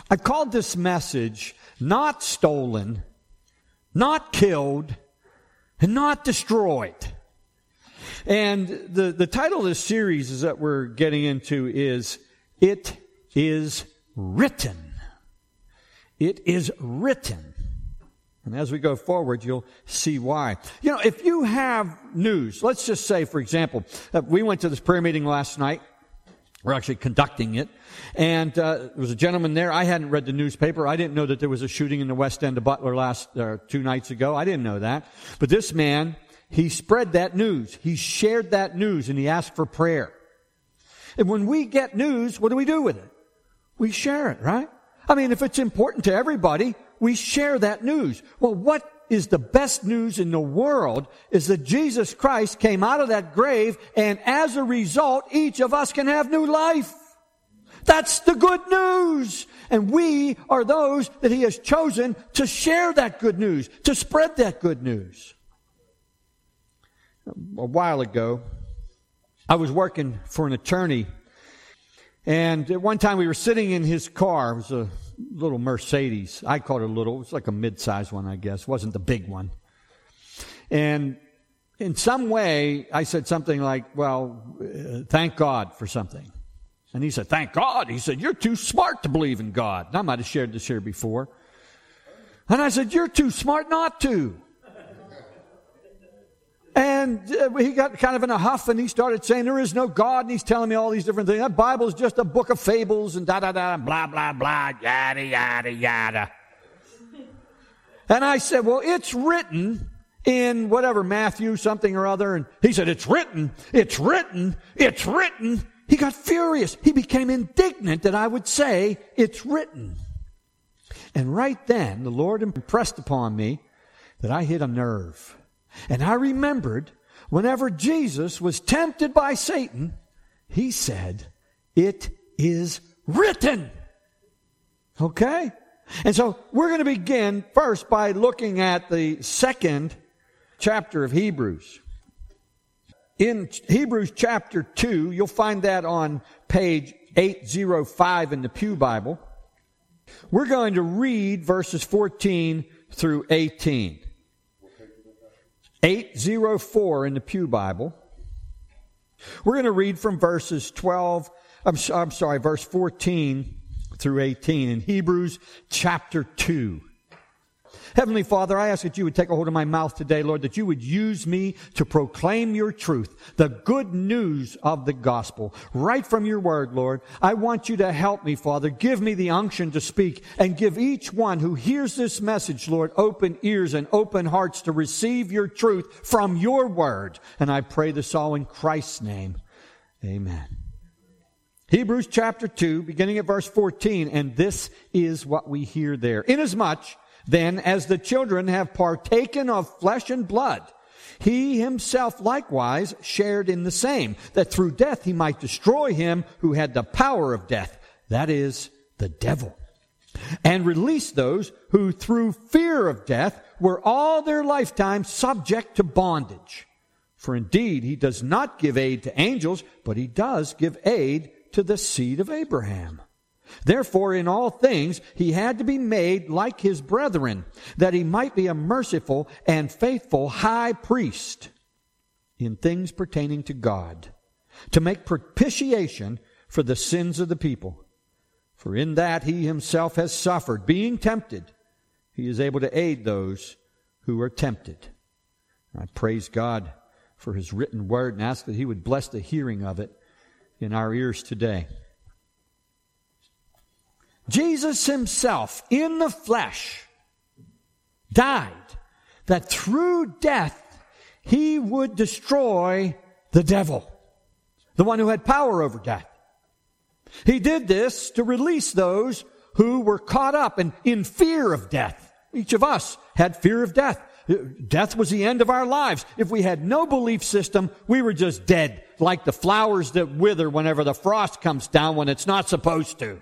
I called this message, Not Stolen, Not Killed, and Not Destroyed. And the title of this series is that we're getting into is, It is Written. It is written. And as we go forward, you'll see why. You know, if you have news, let's just say, for example, we went to this prayer meeting last night. We're actually conducting it. And there was a gentleman there. I hadn't read the newspaper. I didn't know that there was a shooting in the West End of Butler 2 nights ago. I didn't know that. But this man, he spread that news. He shared that news, and he asked for prayer. And when we get news, what do we do with it? We share it, right? I mean, if it's important to everybody, we share that news. Well, what is the best news in the world is that Jesus Christ came out of that grave, and as a result, each of us can have new life. That's the good news. And we are those that He has chosen to share that good news, to spread that good news. A while ago, I was working for an attorney, and at one time we were sitting in his car. It was a little Mercedes. I called it a little. It was like a mid-sized one, I guess. It wasn't the big one. And in some way, I said something like, well, thank God for something. And he said, thank God. He said, you're too smart to believe in God. And I might have shared this here before. And I said, you're too smart not to. And he got kind of in a huff, and he started saying there is no God, and he's telling me all these different things. That Bible is just a book of fables and da-da-da, blah, blah, blah, yada, yada, yada. And I said, well, it's written in whatever, Matthew something or other. And he said, it's written, it's written, it's written. He got furious. He became indignant that I would say, it's written. And right then, the Lord impressed upon me that I hit a nerve. And I remembered whenever Jesus was tempted by Satan, He said, it is written. Okay? And so we're going to begin first by looking at the second chapter of Hebrews. In Hebrews chapter 2, you'll find that on page 805 in the Pew Bible. We're going to read verses 14 through 18. 804 in the Pew Bible. We're going to read from verses verse 14 through 18 in Hebrews chapter 2. Heavenly Father, I ask that you would take a hold of my mouth today, Lord, that you would use me to proclaim your truth, the good news of the gospel, right from your word, Lord. I want you to help me, Father. Give me the unction to speak, and give each one who hears this message, Lord, open ears and open hearts to receive your truth from your word. And I pray this all in Christ's name. Amen. Hebrews chapter 2, beginning at verse 14, and this is what we hear there. Inasmuch then, as the children have partaken of flesh and blood, He Himself likewise shared in the same, that through death He might destroy him who had the power of death, that is, the devil, and release those who through fear of death were all their lifetime subject to bondage. For indeed, He does not give aid to angels, but He does give aid to the seed of Abraham. Therefore, in all things, He had to be made like His brethren, that He might be a merciful and faithful high priest in things pertaining to God, to make propitiation for the sins of the people. For in that He Himself has suffered, being tempted, He is able to aid those who are tempted. I praise God for His written word and ask that He would bless the hearing of it in our ears today. Jesus Himself, in the flesh, died that through death He would destroy the devil, the one who had power over death. He did this to release those who were caught up in fear of death. Each of us had fear of death. Death was the end of our lives. If we had no belief system, we were just dead, like the flowers that wither whenever the frost comes down when it's not supposed to.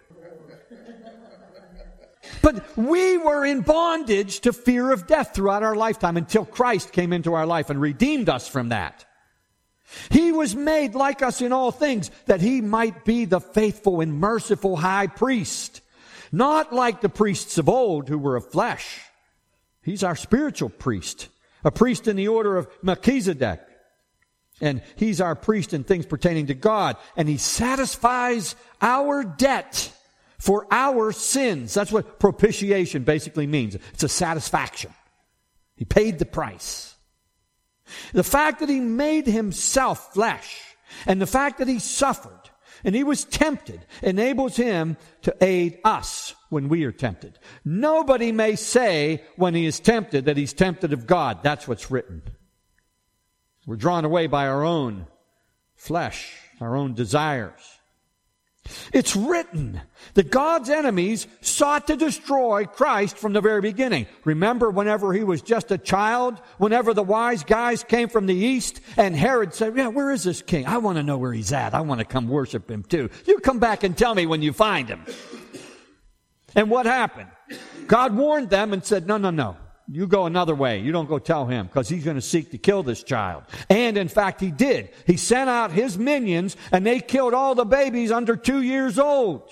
But we were in bondage to fear of death throughout our lifetime until Christ came into our life and redeemed us from that. He was made like us in all things, that He might be the faithful and merciful high priest. not like the priests of old who were of flesh. He's our spiritual priest, a priest in the order of Melchizedek. And he's our priest in things pertaining to God. And he satisfies our debt for our sins. That's what propitiation basically means. It's a satisfaction. He paid the price. The fact that he made himself flesh and the fact that he suffered and he was tempted enables him to aid us when we are tempted. Nobody may say when he is tempted that he's tempted of God. That's what's written. We're drawn away by our own flesh, our own desires. It's written that God's enemies sought to destroy Christ from the very beginning. Remember whenever he was just a child, whenever the wise guys came from the east and Herod said, yeah, where is this king? I want to know where he's at. I want to come worship him too. You come back and tell me when you find him. And what happened? God warned them and said, no. You go another way. You don't go tell him because he's going to seek to kill this child. And in fact, he did. He sent out his minions and they killed all the babies under 2 years old.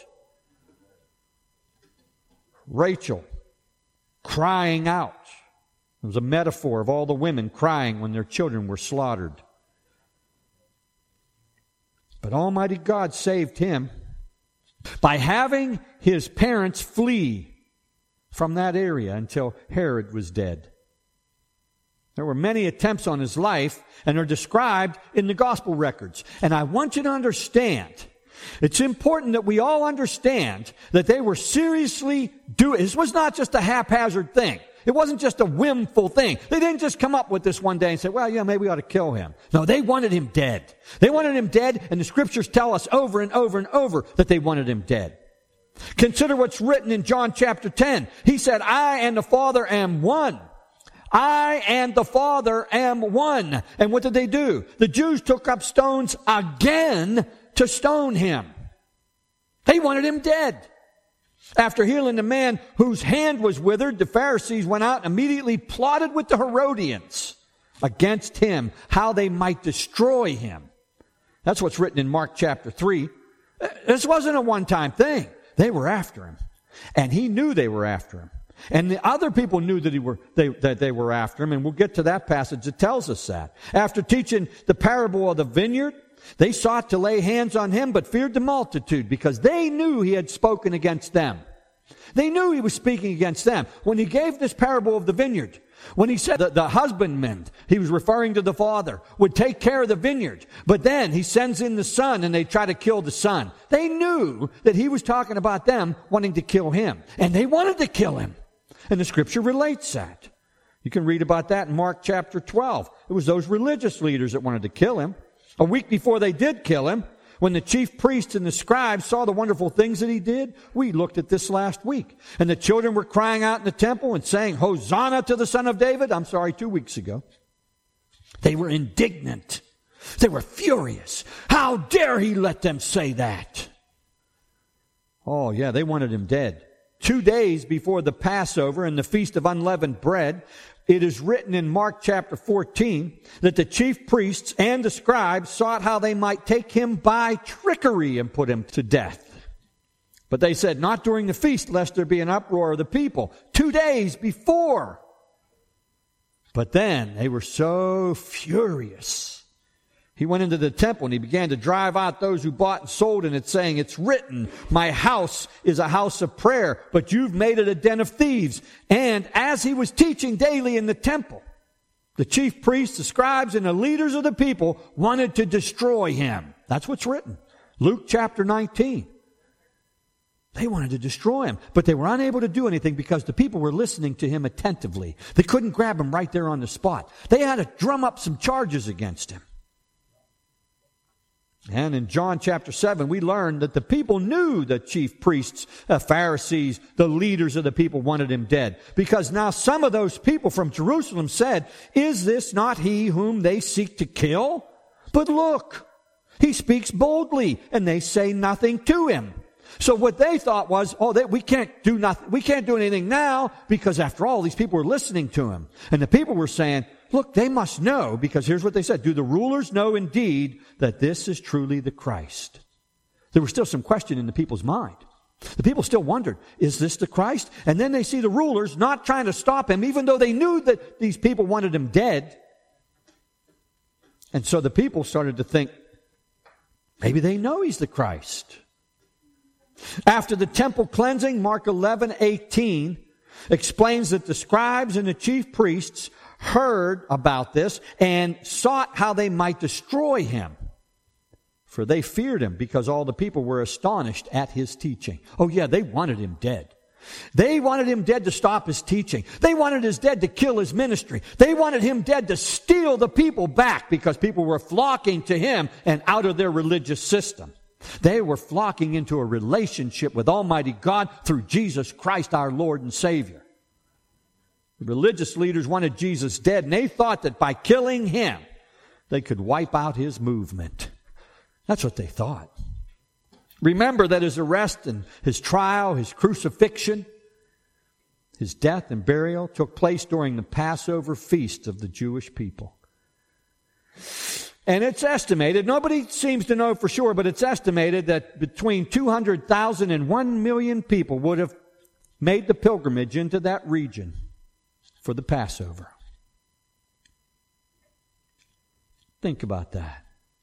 Rachel crying out. It was a metaphor of all the women crying when their children were slaughtered. But Almighty God saved him by having his parents flee from that area until Herod was dead. There were many attempts on his life, and they're described in the gospel records. And I want you to understand, it's important that we all understand that they were seriously doing, this was not just a haphazard thing. It wasn't just a whimful thing. They didn't just come up with this one day and say, well, yeah, maybe we ought to kill him. No, they wanted him dead. They wanted him dead, and the scriptures tell us over and over and over that they wanted him dead. Consider what's written in John chapter 10. He said, I and the Father am one. I and the Father am one. And what did they do? The Jews took up stones again to stone him. They wanted him dead. After healing the man whose hand was withered, the Pharisees went out and immediately plotted with the Herodians against him, how they might destroy him. That's what's written in Mark chapter 3. This wasn't a one-time thing. They were after him. And he knew they were after him. And the other people knew that they were after him. And we'll get to that passage that tells us that. After teaching the parable of the vineyard, they sought to lay hands on him, but feared the multitude because they knew he had spoken against them. They knew he was speaking against them. When he gave this parable of the vineyard, when he said that the husbandman, he was referring to the father, would take care of the vineyard. But then he sends in the son and they try to kill the son. They knew that he was talking about them wanting to kill him. And they wanted to kill him. And the scripture relates that. You can read about that in Mark chapter 12. It was those religious leaders that wanted to kill him. A week before they did kill him, when the chief priests and the scribes saw the wonderful things that he did, we looked at this last week. And the children were crying out in the temple and saying, Hosanna to the Son of David. 2 weeks ago. They were indignant. They were furious. How dare he let them say that? Oh, yeah, they wanted him dead. 2 days before the Passover and the Feast of Unleavened Bread, it is written in Mark chapter 14 that the chief priests and the scribes sought how they might take him by trickery and put him to death. But they said, not during the feast, lest there be an uproar of the people. 2 days before. But then they were so furious. He went into the temple and he began to drive out those who bought and sold in it, saying, it's written, my house is a house of prayer, but you've made it a den of thieves. And as he was teaching daily in the temple, the chief priests, the scribes, and the leaders of the people wanted to destroy him. That's what's written. Luke chapter 19. They wanted to destroy him, but they were unable to do anything because the people were listening to him attentively. They couldn't grab him right there on the spot. They had to drum up some charges against him. And in John chapter 7, we learned that the people knew the chief priests, the Pharisees, the leaders of the people wanted him dead. Because now some of those people from Jerusalem said, is this not he whom they seek to kill? But look, he speaks boldly, and they say nothing to him. So what they thought was, we can't do nothing. We can't do anything now because after all, these people were listening to him. And the people were saying, look, they must know, because here's what they said. Do the rulers know indeed that this is truly the Christ? There was still some question in the people's mind. The people still wondered, is this the Christ? And then they see the rulers not trying to stop him, even though they knew that these people wanted him dead. And so the people started to think, maybe they know he's the Christ. After the temple cleansing, Mark 11:18 explains that the scribes and the chief priests heard about this and sought how they might destroy him. For they feared him because all the people were astonished at his teaching. Oh yeah, they wanted him dead. They wanted him dead to stop his teaching. They wanted his dead to kill his ministry. They wanted him dead to steal the people back because people were flocking to him and out of their religious system. They were flocking into a relationship with Almighty God through Jesus Christ, our Lord and Savior. The religious leaders wanted Jesus dead, and they thought that by killing him, they could wipe out his movement. That's what they thought. Remember that his arrest and his trial, his crucifixion, his death and burial took place during the Passover feast of the Jewish people. And it's estimated, nobody seems to know for sure, but it's estimated that between 200,000 and 1 million people would have made the pilgrimage into that region for the Passover. Think about that.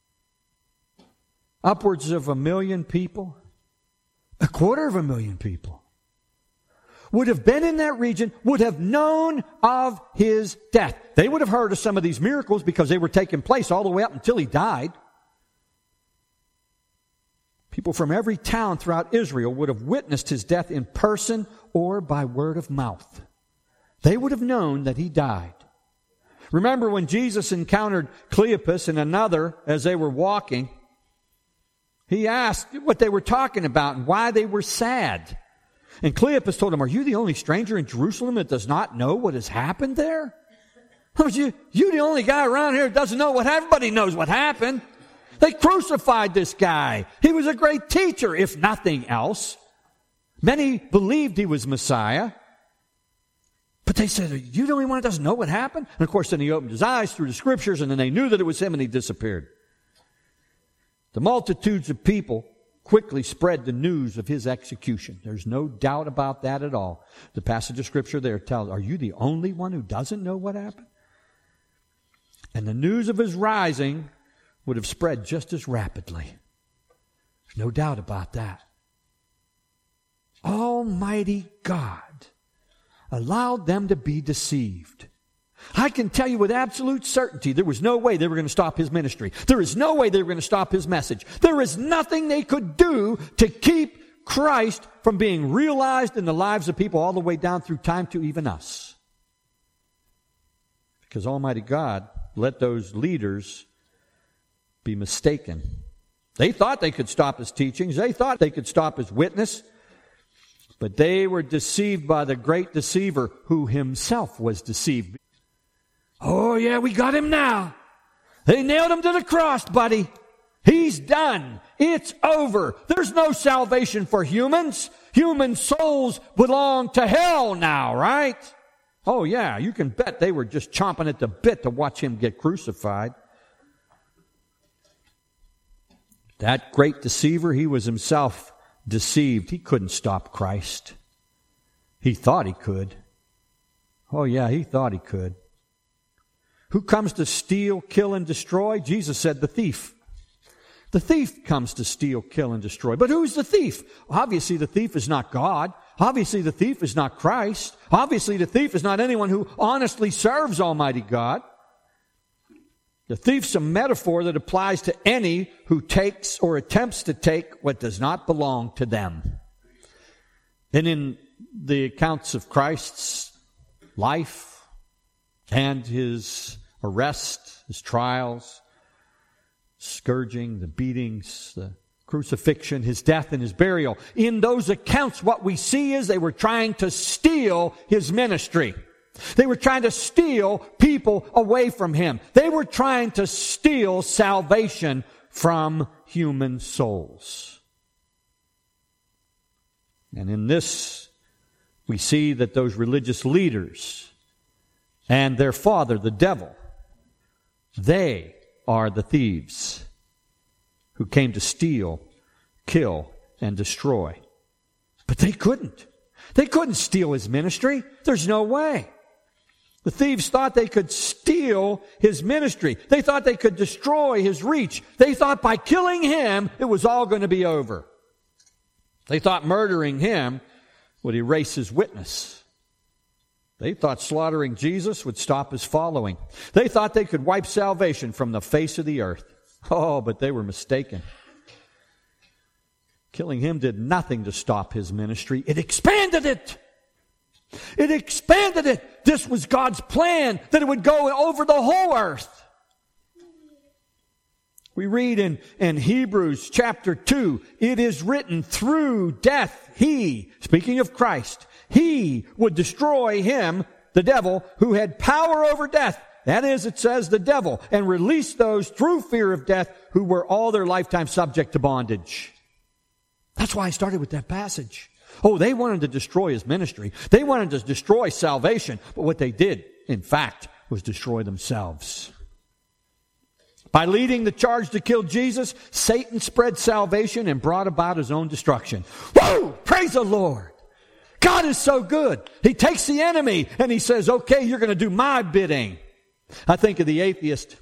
Upwards of 1 million people, 250,000 people would have been in that region, would have known of his death. They would have heard of some of these miracles because they were taking place all the way up until he died. People from every town throughout Israel would have witnessed his death in person or by word of mouth. They would have known that he died. Remember when Jesus encountered Cleopas and another as they were walking, he asked what they were talking about and why they were sad. And Cleopas told him, are you the only stranger in Jerusalem that does not know what has happened there? You the only guy around here that doesn't know what happened? Everybody knows what happened. They crucified this guy. He was a great teacher, if nothing else. Many believed he was Messiah. But they said, are you the only one that doesn't know what happened? And of course, then he opened his eyes through the scriptures, and then they knew that it was him, and he disappeared. The multitudes of people quickly spread the news of his execution. There's no doubt about that at all. The passage of scripture there tells, are you the only one who doesn't know what happened? And the news of his rising would have spread just as rapidly. There's no doubt about that. Almighty God allowed them to be deceived. I can tell you with absolute certainty there was no way they were going to stop his ministry. There is no way they were going to stop his message. There is nothing they could do to keep Christ from being realized in the lives of people all the way down through time to even us. Because Almighty God let those leaders be mistaken. They thought they could stop his teachings. They thought they could stop his witness. But they were deceived by the great deceiver who himself was deceived. Oh, yeah, we got him now. They nailed him to the cross, buddy. He's done. It's over. There's no salvation for humans. Human souls belong to hell now, right? Oh, yeah, you can bet they were just chomping at the bit to watch him get crucified. That great deceiver, he was himself deceived. He couldn't stop Christ. He thought he could. Oh, yeah, he thought he could. Who comes to steal, kill, and destroy? Jesus said the thief. The thief comes to steal, kill, and destroy. But who's the thief? Obviously, the thief is not God. Obviously, the thief is not Christ. Obviously, the thief is not anyone who honestly serves Almighty God. The thief's a metaphor that applies to any who takes or attempts to take what does not belong to them. And in the accounts of Christ's life and his arrest, his trials, scourging, the beatings, the crucifixion, his death, and his burial, in those accounts what we see is they were trying to steal his ministry. They were trying to steal people away from him. They were trying to steal salvation from human souls. And in this, we see that those religious leaders and their father, the devil, they are the thieves who came to steal, kill, and destroy. But they couldn't. They couldn't steal his ministry. There's no way. The thieves thought they could steal his ministry. They thought they could destroy his reach. They thought by killing him, it was all going to be over. They thought murdering him would erase his witness. They thought slaughtering Jesus would stop his following. They thought they could wipe salvation from the face of the earth. Oh, but they were mistaken. Killing him did nothing to stop his ministry. It expanded it. It expanded it. This was God's plan, that it would go over the whole earth. We read in Hebrews chapter 2, it is written, through death he, speaking of Christ, he would destroy him, the devil, who had power over death. That is, it says the devil, and release those through fear of death who were all their lifetime subject to bondage. That's why I started with that passage. Oh, they wanted to destroy his ministry. They wanted to destroy salvation. But what they did, in fact, was destroy themselves. By leading the charge to kill Jesus, Satan spread salvation and brought about his own destruction. Whoa! Praise the Lord! God is so good. He takes the enemy and he says, okay, you're going to do my bidding. I think of the atheist.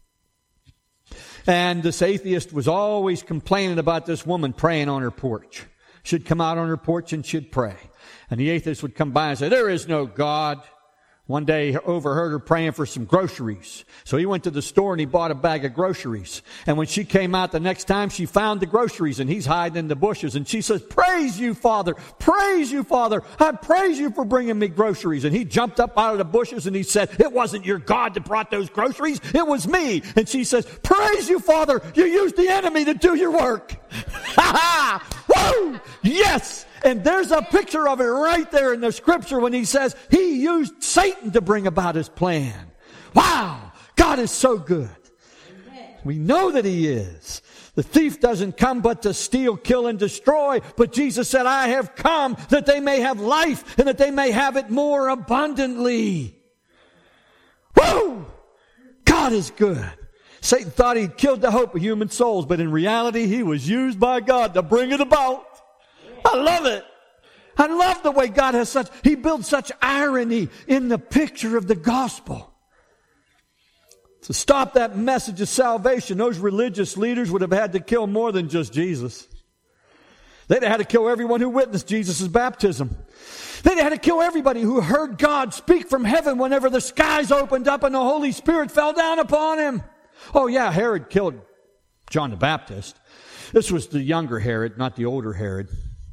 And this atheist was always complaining about this woman praying on her porch. She'd come out on her porch and she'd pray. And the atheist would come by and say, there is no God. One day he overheard her praying for some groceries. So he went to the store and he bought a bag of groceries. And when she came out the next time, she found the groceries and he's hiding in the bushes. And she says, praise you, Father. Praise you, Father. I praise you for bringing me groceries. And he jumped up out of the bushes and he said, it wasn't your God that brought those groceries. It was me. And she says, praise you, Father. You used the enemy to do your work. Ha ha! Woo! Yes! And there's a picture of it right there in the scripture when he says he used Satan to bring about his plan. Wow! God is so good. Amen. We know that he is. The thief doesn't come but to steal, kill, and destroy. But Jesus said, I have come that they may have life and that they may have it more abundantly. Woo! God is good. Satan thought he'd killed the hope of human souls, but in reality, he was used by God to bring it about. I love it. I love the way God has he builds such irony in the picture of the gospel. To stop that message of salvation, those religious leaders would have had to kill more than just Jesus. They'd have had to kill everyone who witnessed Jesus' baptism. They'd have had to kill everybody who heard God speak from heaven whenever the skies opened up and the Holy Spirit fell down upon him. Oh yeah, Herod killed John the Baptist. This was the younger Herod, not the older Herod.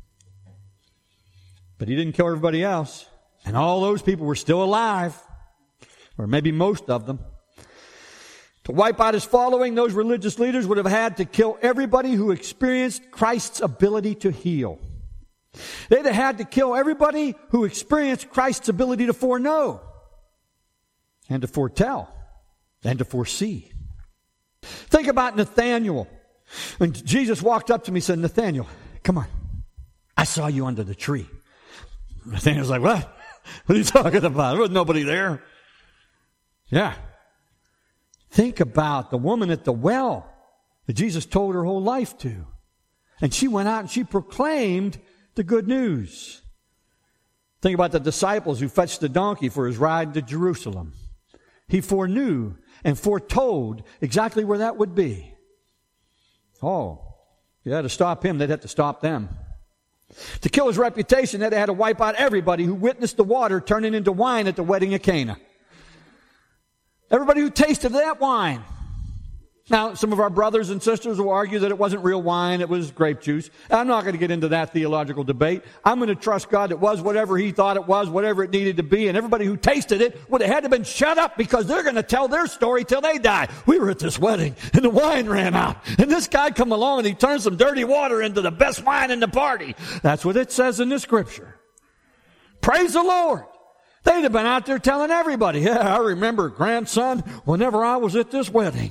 But he didn't kill everybody else. And all those people were still alive. Or maybe most of them. To wipe out his following, those religious leaders would have had to kill everybody who experienced Christ's ability to heal. They'd have had to kill everybody who experienced Christ's ability to foreknow. And to foretell. And to foresee. Think about Nathanael. When Jesus walked up to me and said, Nathanael, come on. I saw you under the tree. Nathanael's like, what? What are you talking about? There was nobody there. Yeah. Think about the woman at the well that Jesus told her whole life to. And she went out and she proclaimed the good news. Think about the disciples who fetched the donkey for his ride to Jerusalem. He foreknew and foretold exactly where that would be. Oh, you had to stop him, they'd have to stop them. To kill his reputation, they'd had to wipe out everybody who witnessed the water turning into wine at the wedding of Cana. Everybody who tasted that wine. Now, some of our brothers and sisters will argue that it wasn't real wine, it was grape juice. I'm not going to get into that theological debate. I'm going to trust God it was whatever he thought it was, whatever it needed to be, and everybody who tasted it would have had to been shut up because they're going to tell their story till they die. We were at this wedding, and the wine ran out, and this guy come along and he turned some dirty water into the best wine in the party. That's what it says in the scripture. Praise the Lord. They'd have been out there telling everybody, yeah, I remember, grandson, whenever I was at this wedding.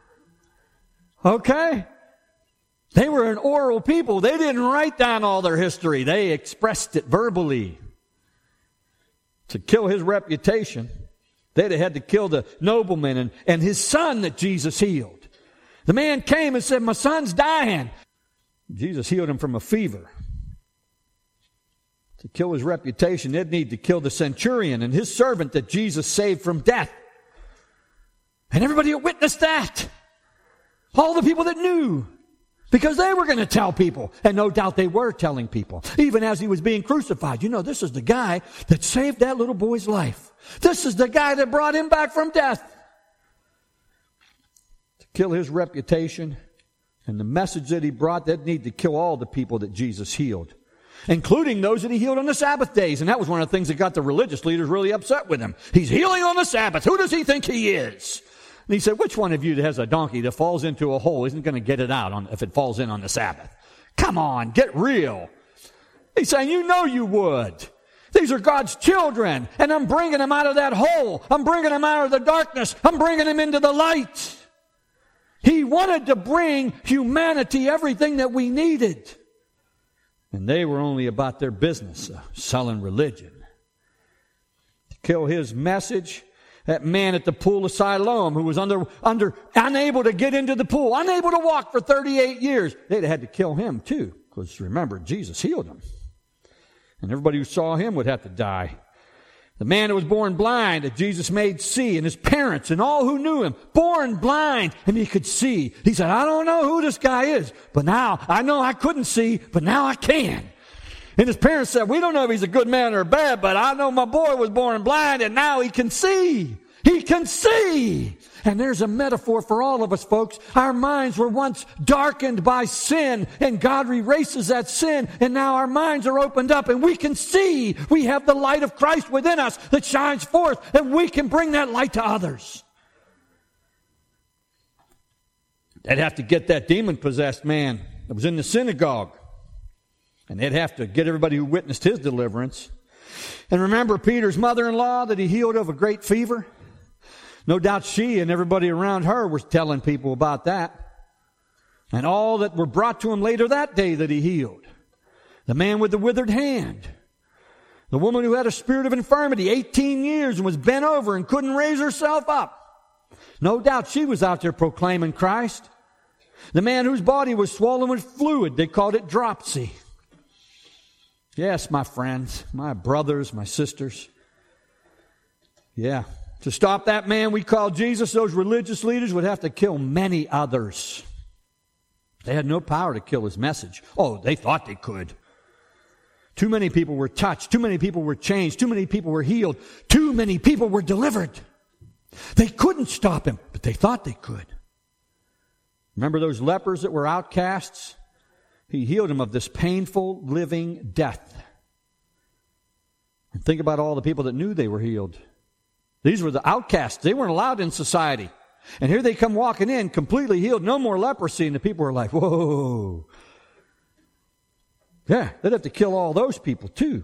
Okay? They were an oral people. They didn't write down all their history. They expressed it verbally. To kill his reputation, they'd have had to kill the nobleman and his son that Jesus healed. The man came and said, my son's dying. Jesus healed him from a fever. To kill his reputation, they'd need to kill the centurion and his servant that Jesus saved from death. And everybody that witnessed that. All the people that knew. Because they were going to tell people. And no doubt they were telling people. Even as he was being crucified. You know, this is the guy that saved that little boy's life. This is the guy that brought him back from death. To kill his reputation and the message that he brought, they'd need to kill all the people that Jesus healed. Including those that he healed on the Sabbath days. And that was one of the things that got the religious leaders really upset with him. He's healing on the Sabbath. Who does he think he is? And he said, which one of you that has a donkey that falls into a hole isn't going to get it out if it falls in on the Sabbath? Come on, get real. He's saying, you know you would. These are God's children, and I'm bringing them out of that hole. I'm bringing them out of the darkness. I'm bringing them into the light. He wanted to bring humanity everything that we needed. And they were only about their business, selling religion. To kill his message, that man at the pool of Siloam who was unable to get into the pool, unable to walk for 38 years, they'd have had to kill him too. Because remember, Jesus healed him. And everybody who saw him would have to die. The man that was born blind that Jesus made see, and his parents and all who knew him, born blind, and he could see. He said, I don't know who this guy is, but now I know I couldn't see, but now I can. And his parents said, we don't know if he's a good man or bad, but I know my boy was born blind, and now he can see. He can see. And there's a metaphor for all of us, folks. Our minds were once darkened by sin, and God erases that sin, and now our minds are opened up, and we can see. We have the light of Christ within us that shines forth, and we can bring that light to others. They'd have to get that demon-possessed man that was in the synagogue, and they'd have to get everybody who witnessed his deliverance. And remember Peter's mother-in-law that he healed of a great fever? No doubt she and everybody around her were telling people about that. And all that were brought to him later that day that he healed. The man with the withered hand. The woman who had a spirit of infirmity 18 years and was bent over and couldn't raise herself up. No doubt she was out there proclaiming Christ. The man whose body was swollen with fluid, they called it dropsy. Yes, my friends, my brothers, my sisters. Yeah. To stop that man we call Jesus, those religious leaders would have to kill many others. They had no power to kill his message. Oh, they thought they could. Too many people were touched. Too many people were changed. Too many people were healed. Too many people were delivered. They couldn't stop him, but they thought they could. Remember those lepers that were outcasts? He healed them of this painful living death. And think about all the people that knew they were healed. These were the outcasts. They weren't allowed in society. And here they come walking in, completely healed, no more leprosy, and the people were like, whoa. Yeah, they'd have to kill all those people too.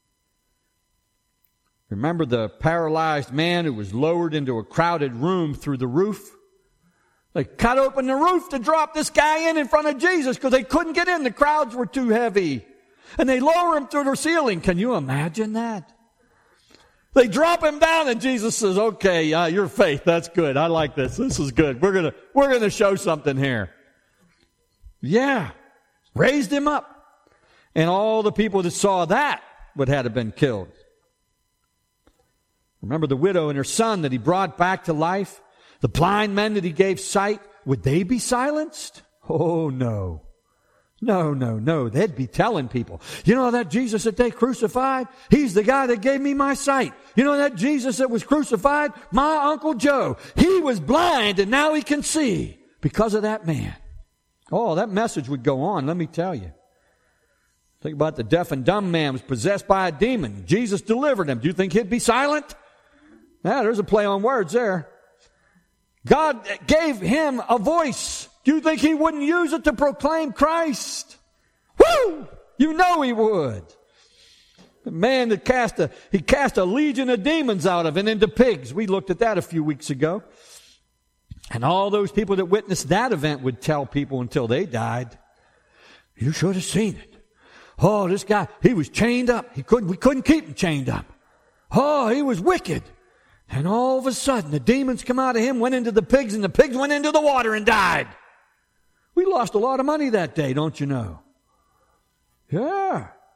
Remember the paralyzed man who was lowered into a crowded room through the roof? They cut open the roof to drop this guy in front of Jesus because they couldn't get in. The crowds were too heavy. And they lower him through the ceiling. Can you imagine that? They drop him down and Jesus says, okay, your faith, that's good. I like this. This is good. We're gonna show something here. Yeah. Raised him up. And all the people that saw that would have been killed. Remember the widow and her son that he brought back to life? The blind men that he gave sight, would they be silenced? Oh, no. No. They'd be telling people, you know that Jesus that they crucified? He's the guy that gave me my sight. You know that Jesus that was crucified? My Uncle Joe. He was blind and now he can see because of that man. Oh, that message would go on, let me tell you. Think about the deaf and dumb man was possessed by a demon. Jesus delivered him. Do you think he'd be silent? Yeah, there's a play on words there. God gave him a voice. Do you think he wouldn't use it to proclaim Christ? Woo! You know he would. The man that cast a legion of demons out of and into pigs. We looked at that a few weeks ago. And all those people that witnessed that event would tell people until they died, you should have seen it. Oh, this guy, he was chained up. We couldn't keep him chained up. Oh, he was wicked. And all of a sudden, the demons come out of him, went into the pigs, and the pigs went into the water and died. We lost a lot of money that day, don't you know? Yeah.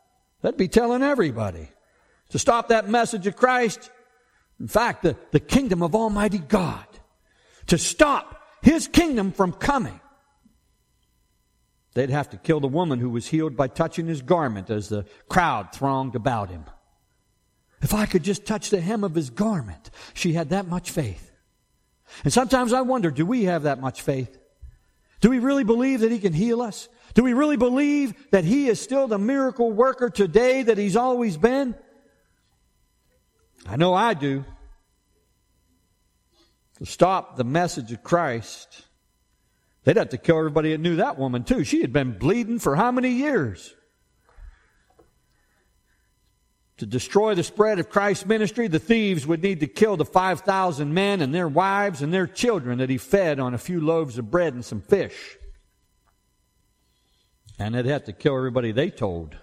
That'd be telling everybody to stop that message of Christ. In fact, the kingdom of Almighty God. To stop His kingdom from coming. They'd have to kill the woman who was healed by touching His garment as the crowd thronged about Him. If I could just touch the hem of His garment. She had that much faith. And sometimes I wonder, do we have that much faith? Do we really believe that He can heal us? Do we really believe that He is still the miracle worker today that He's always been? I know I do. To stop the message of Christ, they'd have to kill everybody that knew that woman too. She had been bleeding for how many years? To destroy the spread of Christ's ministry, the thieves would need to kill the 5,000 men and their wives and their children that He fed on a few loaves of bread and some fish. And they'd have to kill everybody they told.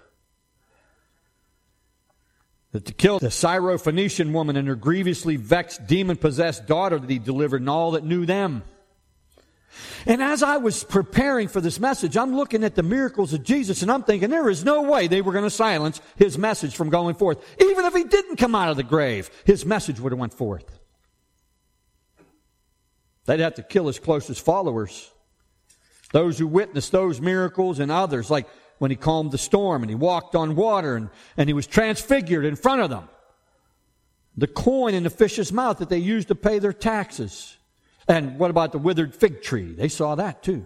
That to kill the Syrophoenician woman and her grievously vexed, demon-possessed daughter that He delivered and all that knew them. And as I was preparing for this message, I'm looking at the miracles of Jesus and I'm thinking there is no way they were going to silence His message from going forth. Even if He didn't come out of the grave, His message would have went forth. They'd have to kill His closest followers. Those who witnessed those miracles and others, like when He calmed the storm and He walked on water and He was transfigured in front of them. The coin in the fish's mouth that they used to pay their taxes. And what about the withered fig tree? They saw that too.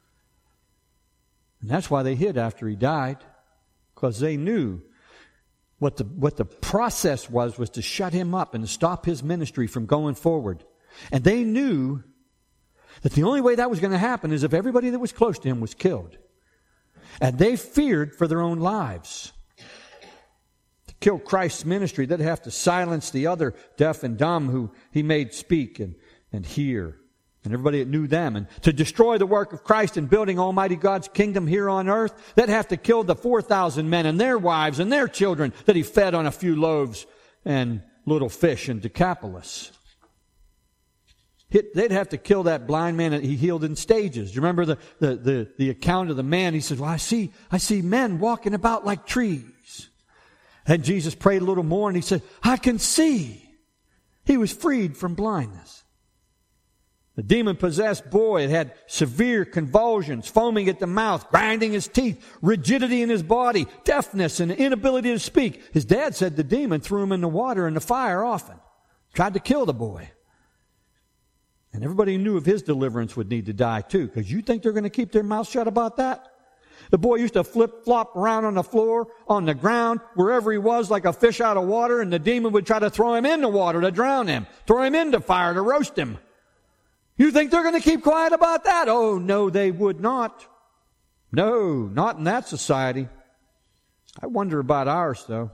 And that's why they hid after He died. Because they knew what the process was to shut Him up and to stop His ministry from going forward. And they knew that the only way that was going to happen is if everybody that was close to Him was killed. And they feared for their own lives. To kill Christ's ministry, they'd have to silence the other deaf and dumb who He made speak and hear. And everybody that knew them. And to destroy the work of Christ in building Almighty God's kingdom here on earth, they'd have to kill the 4,000 men and their wives and their children that He fed on a few loaves and little fish in Decapolis. They'd have to kill that blind man that He healed in stages. Do you remember the account of the man? He said, well, I see men walking about like trees. And Jesus prayed a little more and He said, I can see. He was freed from blindness. The demon-possessed boy had severe convulsions, foaming at the mouth, grinding his teeth, rigidity in his body, deafness and inability to speak. His dad said the demon threw him in the water and the fire often. Tried to kill the boy. And everybody knew of his deliverance would need to die too. Because you think they're going to keep their mouth shut about that? The boy used to flip-flop around on the floor, on the ground, wherever he was like a fish out of water, and the demon would try to throw him in the water to drown him, throw him into fire to roast him. You think they're going to keep quiet about that? Oh, no, they would not. No, not in that society. I wonder about ours, though.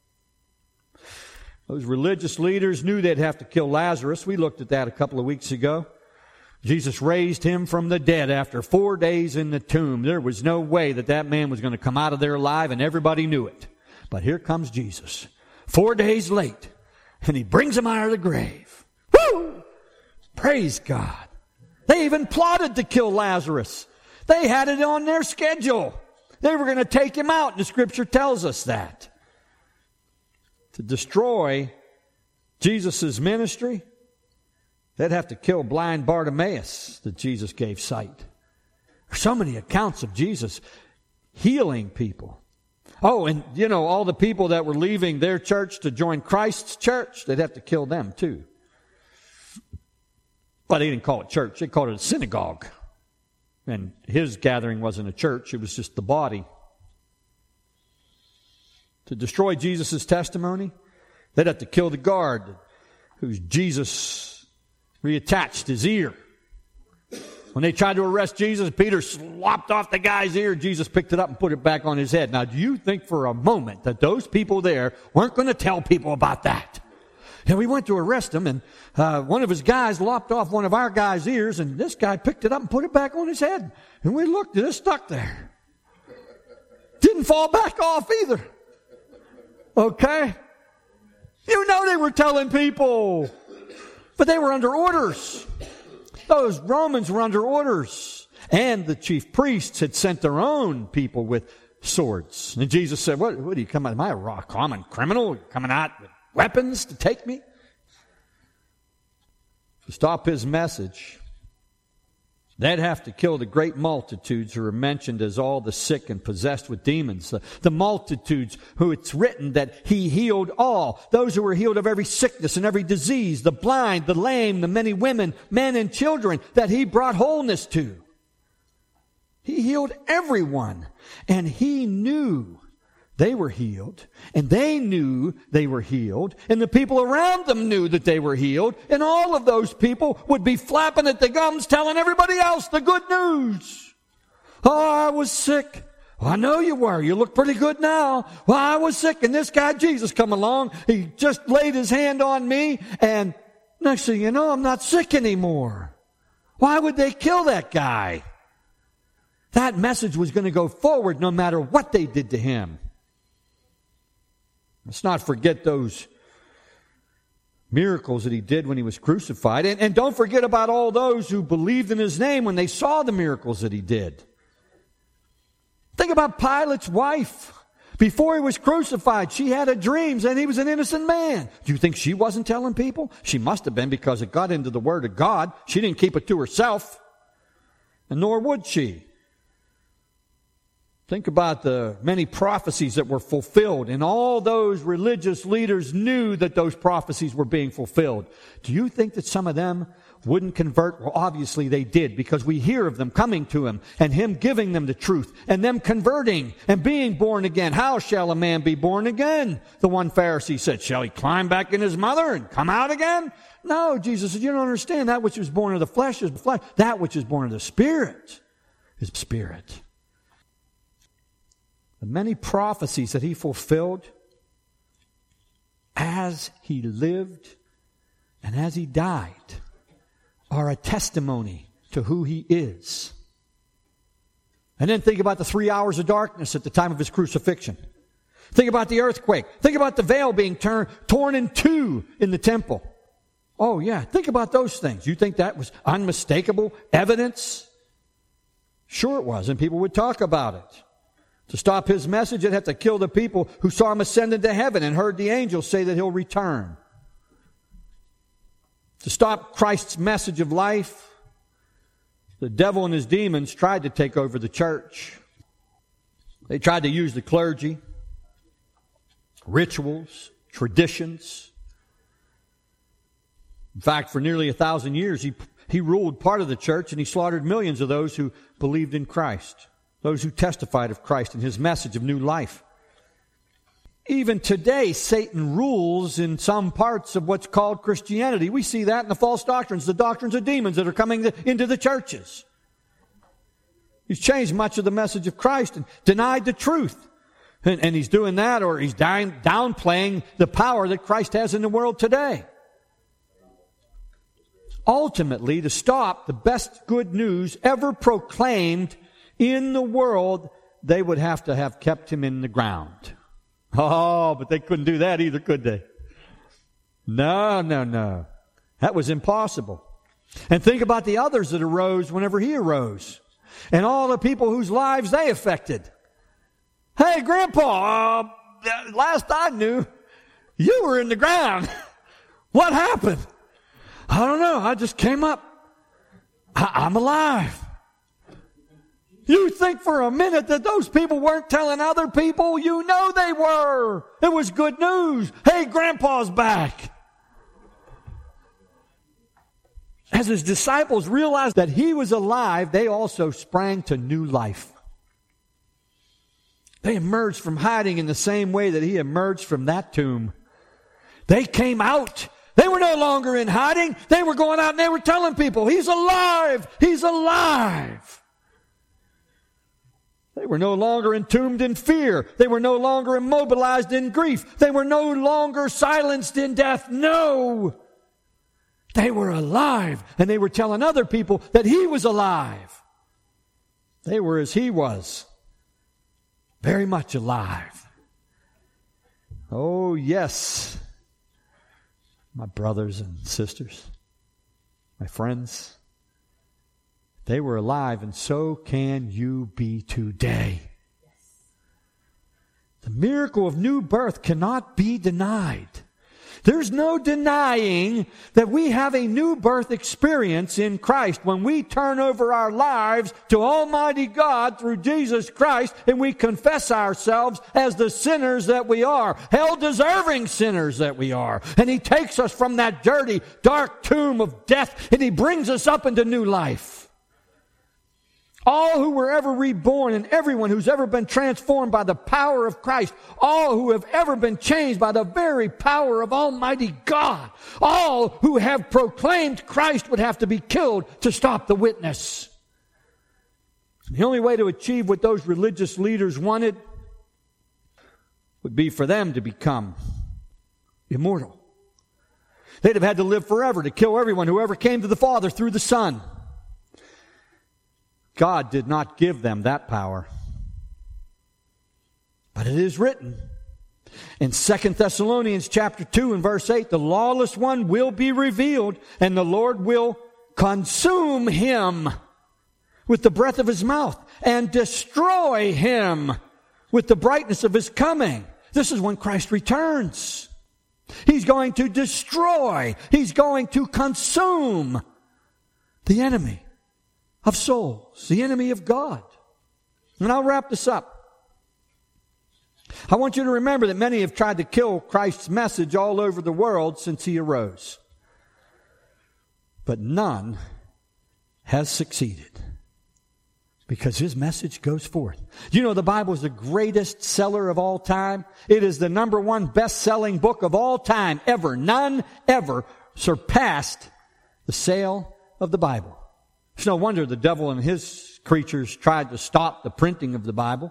Those religious leaders knew they'd have to kill Lazarus. We looked at that a couple of weeks ago. Jesus raised him from the dead after 4 days in the tomb. There was no way that man was going to come out of there alive, and everybody knew it. But here comes Jesus, 4 days late, and He brings him out of the grave. Woo! Praise God. They even plotted to kill Lazarus. They had it on their schedule. They were going to take him out, and the Scripture tells us that. To destroy Jesus' ministry, they'd have to kill blind Bartimaeus that Jesus gave sight. There's so many accounts of Jesus healing people. Oh, and all the people that were leaving their church to join Christ's church, they'd have to kill them too. But they didn't call it church. They called it a synagogue. And His gathering wasn't a church. It was just the body. To destroy Jesus' testimony, they'd have to kill the guard whose Jesus reattached his ear. When they tried to arrest Jesus, Peter slopped off the guy's ear. Jesus picked it up and put it back on his head. Now, do you think for a moment that those people there weren't going to tell people about that? And we went to arrest him, and one of his guys lopped off one of our guys' ears, and this guy picked it up and put it back on his head. And we looked, and it stuck there. Didn't fall back off either. Okay? They were telling people. But they were under orders. Those Romans were under orders. And the chief priests had sent their own people with swords. And Jesus said, what do you come out? Am I a common criminal coming out with weapons to take me? To stop his message, they'd have to kill the great multitudes who are mentioned as all the sick and possessed with demons. The multitudes who it's written that he healed all. Those who were healed of every sickness and every disease. The blind, the lame, the many women, men and children that he brought wholeness to. He healed everyone. And he knew they were healed, and they knew they were healed, and the people around them knew that they were healed, and all of those people would be flapping at the gums telling everybody else the good news. Oh, I was sick. Well, I know you were. You look pretty good now. Well, I was sick, and this guy Jesus come along. He just laid his hand on me, and next thing you know, I'm not sick anymore. Why would they kill that guy? That message was going to go forward no matter what they did to him. Let's not forget those miracles that he did when he was crucified. And don't forget about all those who believed in his name when they saw the miracles that he did. Think about Pilate's wife. Before he was crucified, she had a dream and he was an innocent man. Do you think she wasn't telling people? She must have been, because it got into the Word of God. She didn't keep it to herself. And nor would she. Think about the many prophecies that were fulfilled, and all those religious leaders knew that those prophecies were being fulfilled. Do you think that some of them wouldn't convert? Well, obviously they did, because we hear of them coming to him and him giving them the truth and them converting and being born again. How shall a man be born again? The one Pharisee said, shall he climb back in his mother and come out again? No, Jesus said, you don't understand. That which was born of the flesh is flesh. That which is born of the Spirit is spirit. The many prophecies that he fulfilled as he lived and as he died are a testimony to who he is. And then think about the 3 hours of darkness at the time of his crucifixion. Think about the earthquake. Think about the veil being torn in two in the temple. Oh yeah, think about those things. You think that was unmistakable evidence? Sure it was, and people would talk about it. To stop his message, they'd have to kill the people who saw him ascend into heaven and heard the angels say that he'll return. To stop Christ's message of life, the devil and his demons tried to take over the church. They tried to use the clergy, rituals, traditions. In fact, for nearly 1,000 years, he ruled part of the church, and he slaughtered millions of those who believed in Christ. Those who testified of Christ and his message of new life. Even today, Satan rules in some parts of what's called Christianity. We see that in the false doctrines, the doctrines of demons that are coming into the churches. He's changed much of the message of Christ and denied the truth. And he's doing that, or he's downplaying the power that Christ has in the world today. Ultimately, to stop the best good news ever proclaimed in the world, they would have to have kept him in the ground. Oh, but they couldn't do that either, could they? No. That was impossible. And think about the others that arose whenever he arose. And all the people whose lives they affected. Hey, Grandpa, last I knew, you were in the ground. What happened? I don't know. I just came up. I'm alive. You think for a minute that those people weren't telling other people? You know they were. It was good news. Hey, Grandpa's back. As his disciples realized that he was alive, they also sprang to new life. They emerged from hiding in the same way that he emerged from that tomb. They came out. They were no longer in hiding. They were going out and they were telling people, he's alive. He's alive. They were no longer entombed in fear. They were no longer immobilized in grief. They were no longer silenced in death. No! They were alive, and they were telling other people that he was alive. They were as he was, very much alive. Oh, yes, my brothers and sisters, my friends. They were alive, and so can you be today. The miracle of new birth cannot be denied. There's no denying that we have a new birth experience in Christ when we turn over our lives to Almighty God through Jesus Christ and we confess ourselves as the sinners that we are, hell-deserving sinners that we are. And He takes us from that dirty, dark tomb of death and He brings us up into new life. All who were ever reborn and everyone who's ever been transformed by the power of Christ, all who have ever been changed by the very power of Almighty God, all who have proclaimed Christ would have to be killed to stop the witness. The only way to achieve what those religious leaders wanted would be for them to become immortal. They'd have had to live forever to kill everyone who ever came to the Father through the Son. God did not give them that power. But it is written in 2 Thessalonians chapter 2 and verse 8, the lawless one will be revealed, and the Lord will consume him with the breath of His mouth and destroy him with the brightness of His coming. This is when Christ returns. He's going to destroy. He's going to consume the enemy of souls, the enemy of God. And I'll wrap this up. I want you to remember that many have tried to kill Christ's message all over the world since He arose. But none has succeeded because His message goes forth. You know, the Bible is the greatest seller of all time. It is the number one best-selling book of all time ever. None ever surpassed the sale of the Bible. It's no wonder the devil and his creatures tried to stop the printing of the Bible.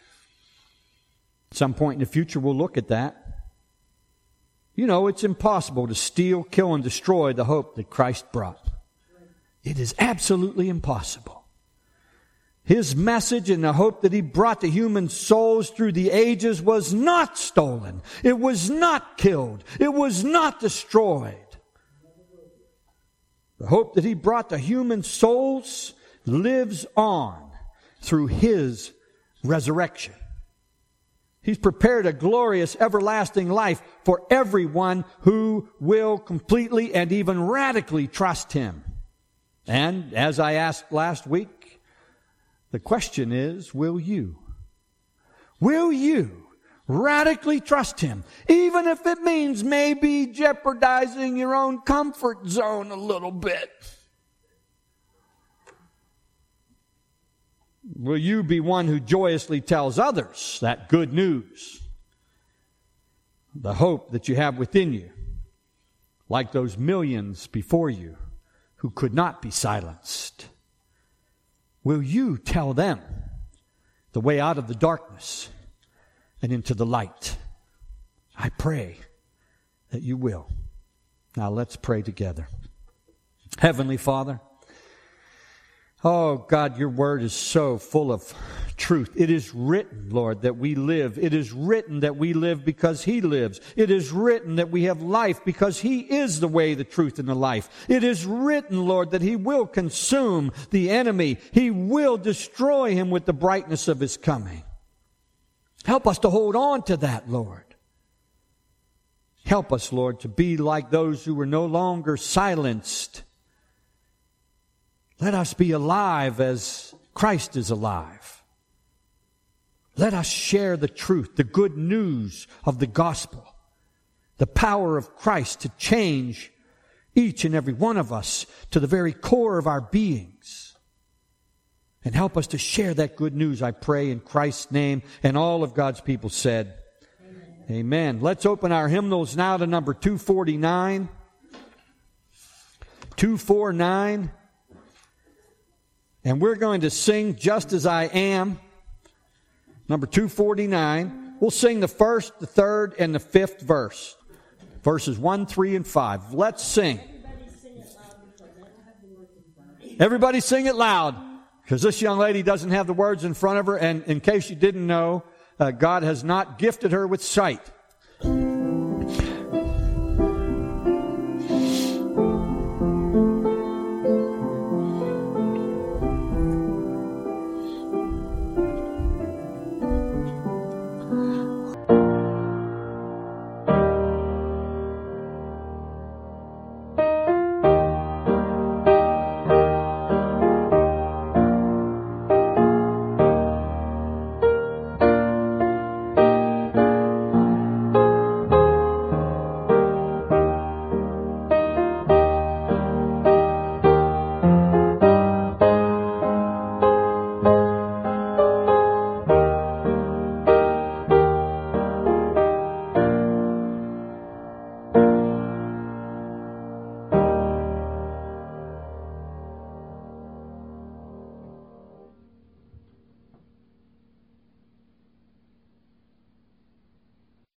At some point in the future, we'll look at that. You know, it's impossible to steal, kill, and destroy the hope that Christ brought. It is absolutely impossible. His message and the hope that He brought to human souls through the ages was not stolen. It was not killed. It was not destroyed. The hope that He brought to human souls lives on through His resurrection. He's prepared a glorious, everlasting life for everyone who will completely and even radically trust Him. And as I asked last week, the question is, will you? Will you radically trust Him, even if it means maybe jeopardizing your own comfort zone a little bit? Will you be one who joyously tells others that good news, the hope that you have within you, like those millions before you who could not be silenced? Will you tell them the way out of the darkness and into the light? I pray that you will. Now let's pray together. Heavenly Father, oh God, your word is so full of truth. It is written, Lord, that we live. It is written that we live because He lives. It is written that we have life because He is the way, the truth, and the life. It is written, Lord, that He will consume the enemy. He will destroy him with the brightness of His coming. Help us to hold on to that, Lord. Help us, Lord, to be like those who are no longer silenced. Let us be alive as Christ is alive. Let us share the truth, the good news of the gospel, the power of Christ to change each and every one of us to the very core of our beings. And help us to share that good news, I pray, in Christ's name. And all of God's people said, Amen. Amen. Let's open our hymnals now to number 249. 249. And we're going to sing Just As I Am. Number 249. We'll sing the first, the third, and the fifth verse. Verses 1, 3, and 5. Let's sing. Everybody sing it loud. Because this young lady doesn't have the words in front of her. And in case you didn't know, God has not gifted her with sight.